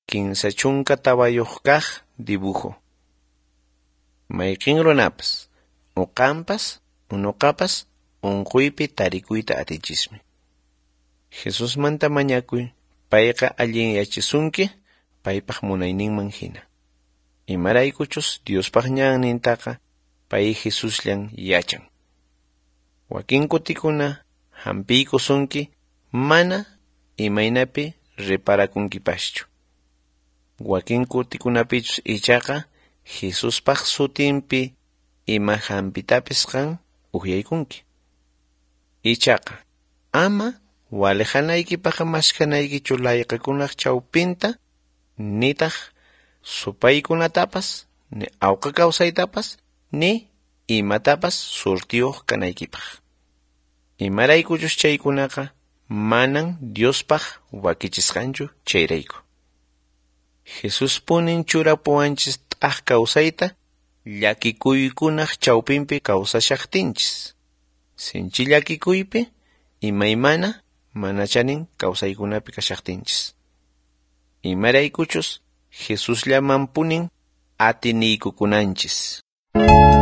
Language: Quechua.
kinsa chunka tawayuq kaq dibujo. Mayqin runapas, unuqapas unquypi tarikuyta atichismi. Jesusmanta mañakuy, payqa allin yachasunki paypaq munayninman hina. Imaraykuchus Diospaq ñannintaqa pay Jesusllan yachan. Wakin kutikuna hampiykusunki mana imaynapi riparakunkipaschu. Wakin kutikunapichus ichaqa Jesuspaq sutinpi ima hampitapis qan uhyaykunki. Ichaqa ama walihanaykipaq mashkanaykichu layqikunaq chawpinta nitaq supaykunatapas ni awqa kawsaytapas ni imatapas surtiyuq kanaykipaq. Imaraykuchus chaykunaqa manan Diospaq wakichisqanchu chayrayku. Jesus punin churapuwanchis t'aq kawsayta llakikuykunaq chawpinpi kawsashaqtinchis. Sinchi llakikuypi imaymana mana chanin kawsaykunapi kashaqtinchis. Imaraykuchus Jesusllaman punin atiniykukunanchis.